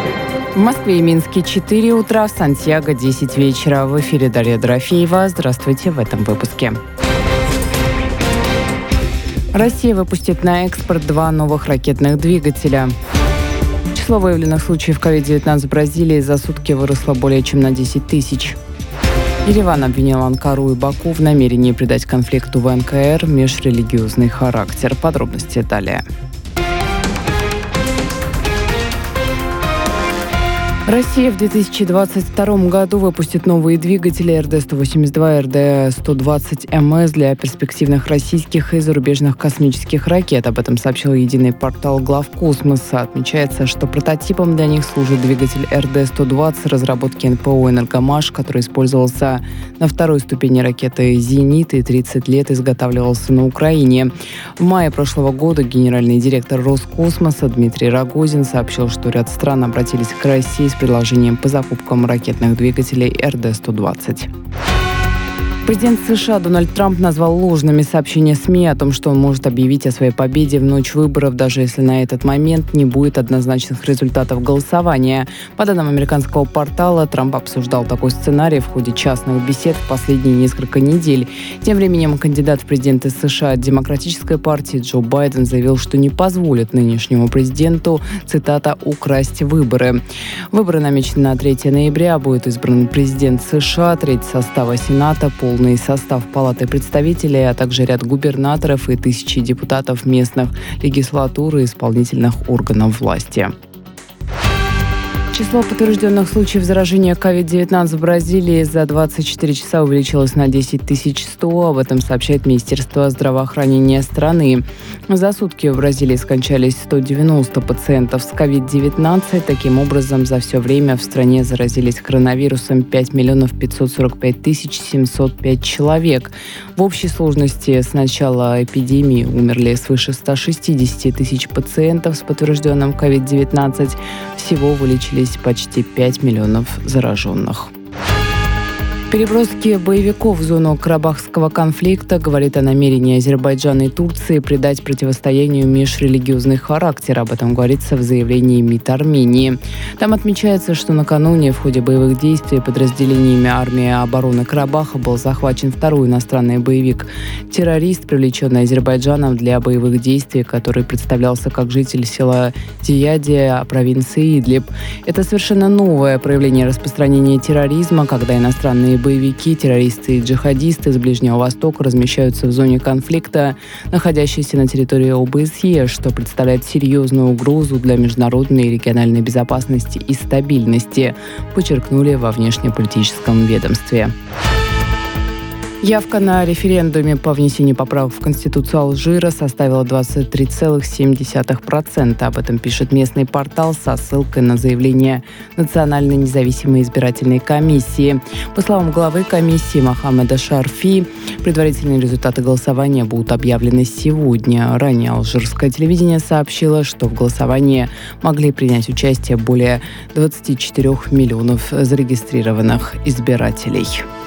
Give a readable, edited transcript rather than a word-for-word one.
В Москве и Минске 4 утра, в Сантьяго 10 вечера. В эфире Дарья Дорофеева. Здравствуйте в этом выпуске. Россия выпустит на экспорт 2 новых ракетных двигателя. Число выявленных случаев COVID-19 в Бразилии за сутки выросло более чем на 10 тысяч. Ереван обвинил Анкару и Баку в намерении придать конфликту в НКР межрелигиозный характер. Подробности далее. Россия в 2022 году выпустит новые двигатели РД-182 и РД-120МС для перспективных российских и зарубежных космических ракет. Об этом сообщил единый портал Главкосмоса. Отмечается, что прототипом для них служит двигатель РД-120 разработки НПО «Энергомаш», который использовался на второй ступени ракеты «Зенит» и 30 лет изготавливался на Украине. В мае прошлого года генеральный директор Роскосмоса Дмитрий Рогозин сообщил, что ряд стран обратились к России с предложением по закупкам ракетных двигателей РД-120. Президент США Дональд Трамп назвал ложными сообщения СМИ о том, что он может объявить о своей победе в ночь выборов, даже если на этот момент не будет однозначных результатов голосования. По данным американского портала, Трамп обсуждал такой сценарий в ходе частных бесед в последние несколько недель. Тем временем кандидат в президенты США от Демократической партии Джо Байден заявил, что не позволит нынешнему президенту, цитата, «украсть выборы». Выборы намечены на 3 ноября. Будет избран президент США, треть состава Сената, полный состав Палаты представителей, а также ряд губернаторов и тысячи депутатов местных легислатур и исполнительных органов власти. Число подтвержденных случаев заражения COVID-19 в Бразилии за 24 часа увеличилось на 10 100. Об этом сообщает Министерство здравоохранения страны. За сутки в Бразилии скончались 190 пациентов с COVID-19. Таким образом, за все время в стране заразились коронавирусом 5 545 705 человек. В общей сложности с начала эпидемии умерли свыше 160 тысяч пациентов с подтвержденным COVID-19. Всего вылечились почти 5 миллионов зараженных. Переброски боевиков в зону Карабахского конфликта говорит о намерении Азербайджана и Турции придать противостоянию межрелигиозный характер. Об этом говорится в заявлении МИД Армении. Там отмечается, что накануне в ходе боевых действий подразделениями армии обороны Карабаха был захвачен второй иностранный боевик-террорист, привлеченный Азербайджаном для боевых действий, который представлялся как житель села Диядия провинции Идлиб. Это совершенно новое проявление распространения терроризма, когда иностранные боевики, террористы и джихадисты с Ближнего Востока размещаются в зоне конфликта, находящейся на территории ОБСЕ, что представляет серьезную угрозу для международной и региональной безопасности и стабильности, подчеркнули во внешнеполитическом ведомстве. Явка на референдуме по внесению поправок в Конституцию Алжира составила 23,7%. Об этом пишет местный портал со ссылкой на заявление Национальной независимой избирательной комиссии. По словам главы комиссии Мохаммеда Шарфи, предварительные результаты голосования будут объявлены сегодня. Ранее алжирское телевидение сообщило, что в голосовании могли принять участие более 24 миллионов зарегистрированных избирателей.